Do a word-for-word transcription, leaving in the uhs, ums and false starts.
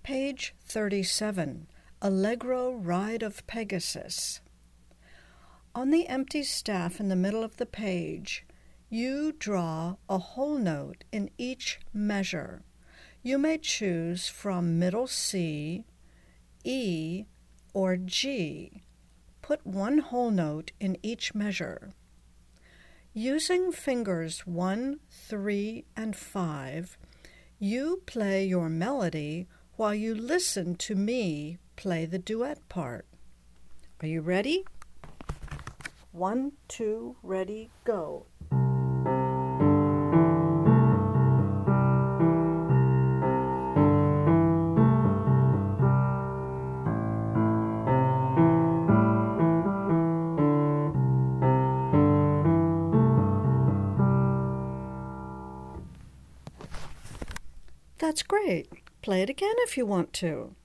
Page thirty-seven, Allegro Ride of Pegasus. On the empty staff in the middle of the page, you draw a whole note in each measure. You may choose from middle C, E, or G. Put one whole note in each measure. Using fingers one, three, and five, you play your melody while you listen to me play the duet part. Are you ready? One, two, ready, go. That's great. Play it again if you want to.